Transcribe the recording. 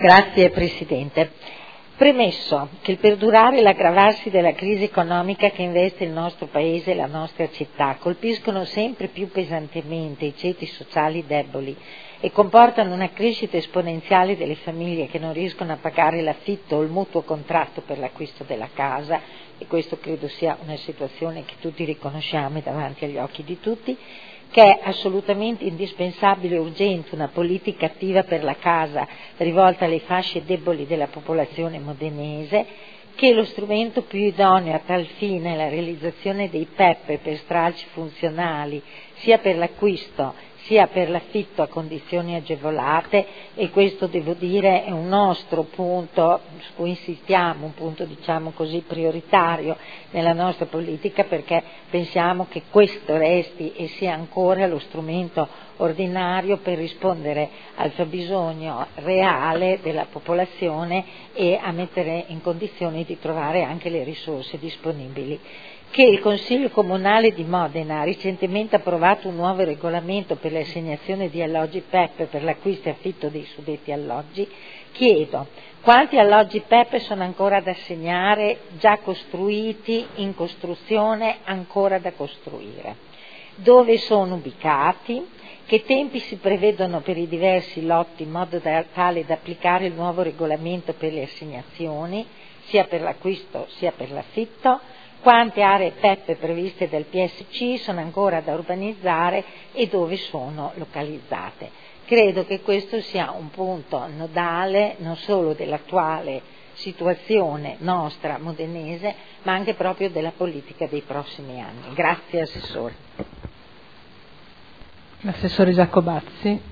Grazie Presidente. Premesso che il perdurare e l'aggravarsi della crisi economica che investe il nostro Paese e la nostra città colpiscono sempre più pesantemente i ceti sociali deboli e comportano una crescita esponenziale delle famiglie che non riescono a pagare l'affitto o il mutuo contratto per l'acquisto della casa, e questo credo sia una situazione che tutti riconosciamo e davanti agli occhi di tutti, che è assolutamente indispensabile e urgente una politica attiva per la casa rivolta alle fasce deboli della popolazione modenese, che lo strumento più idoneo a tal fine è la realizzazione dei PEP per stralci funzionali sia per l'acquisto sia per l'affitto a condizioni agevolate, e questo devo dire è un nostro punto su cui insistiamo, un punto diciamo così prioritario nella nostra politica, perché pensiamo che questo resti e sia ancora lo strumento ordinario per rispondere al fabbisogno reale della popolazione e a mettere in condizioni di trovare anche le risorse disponibili. Che il Consiglio Comunale di Modena ha recentemente approvato un nuovo regolamento per l'assegnazione di alloggi PEP per l'acquisto e affitto dei suddetti alloggi, chiedo quanti alloggi PEP sono ancora da assegnare, già costruiti, in costruzione, ancora da costruire, dove sono ubicati, che tempi si prevedono per i diversi lotti in modo tale da applicare il nuovo regolamento per le assegnazioni, sia per l'acquisto sia per l'affitto, quante aree PEP previste dal PSC sono ancora da urbanizzare e dove sono localizzate. Credo che questo sia un punto nodale non solo dell'attuale situazione nostra modenese, ma anche proprio della politica dei prossimi anni. Grazie Assessore. L'assessore Giacobazzi.